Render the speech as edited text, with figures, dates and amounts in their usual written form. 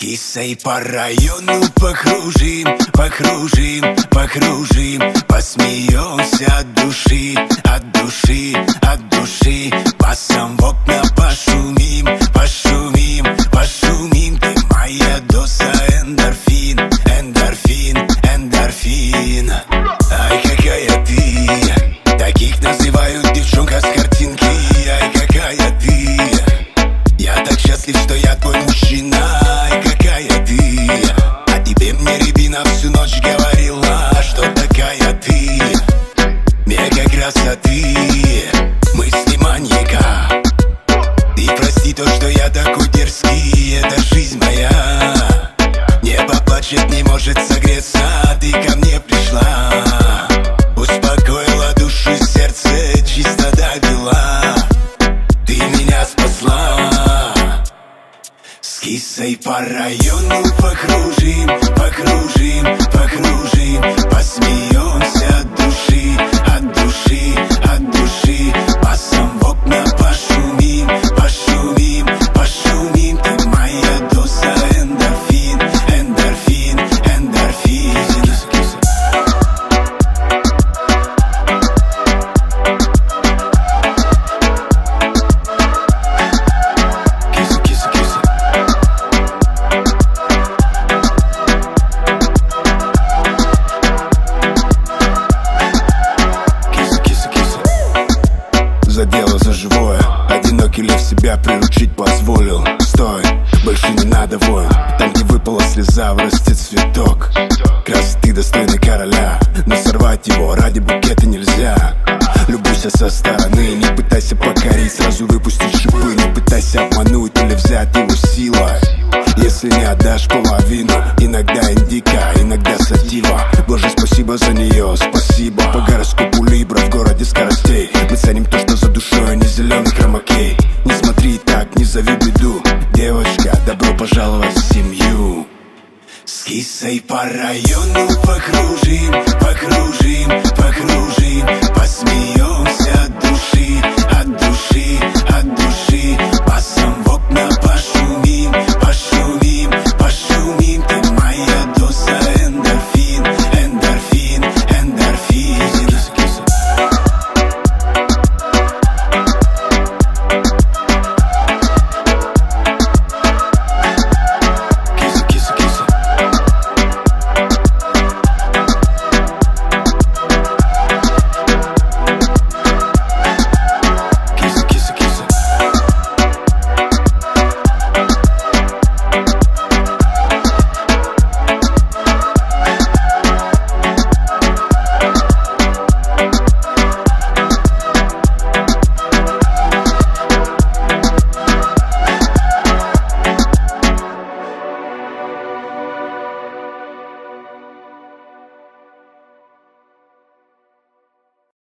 кисой по району покружим, покружим, покружим, посмеемся от души, от души, от души. Басом в окна пошумим, пошумим, пошумим. Ты моя доза эндорфин, эндорфин, эндорфин. Ай, какая ты, таких называют девчонка с картинки. Ай, какая ты, я так счастлив, что я твой мужчина. Ай, какая ты, а тебе мне рябина всю ночь говорила, что такая ты, мега красоты. Мы с маньяка. Ты прости то, что я такой дерзкий, это жизнь моя. Небо плачет, не может согреться, ты ко мне пришла, успокоила душу, сердце чисто довела. Ты меня спасла. С кисой по району покружим, покружим, покружим, посмеемся от души, от души, от души. Басом в окна пошумим, пошумим, пошумим. Ты моя доза эндорфин, эндорфин, эндорфин. Киса, киса, киса. Киса, киса, киса. Задела за живое, одинокий лев себя приручить позволил. Стой, больше не надо воин. Там, где выпала слеза, вырастет цветок. Красоты достойный короля, но сорвать его ради букета нельзя. Любуйся со стороны, не пытайся покорить, сразу выпустить шипы. Не пытайся обмануть или взять его силой. Если не отдашь половину, иногда индика, иногда сатива. Боже, спасибо за нее, спасибо. По гороскопу Либра в городе скоростей. Мы ценим то, что за душой, а не зеленый хромакей. Не смотри так, не зови беду. Девочка, добро пожаловать в семью. С кисой по району покружим, покружим, покружим, посмеемся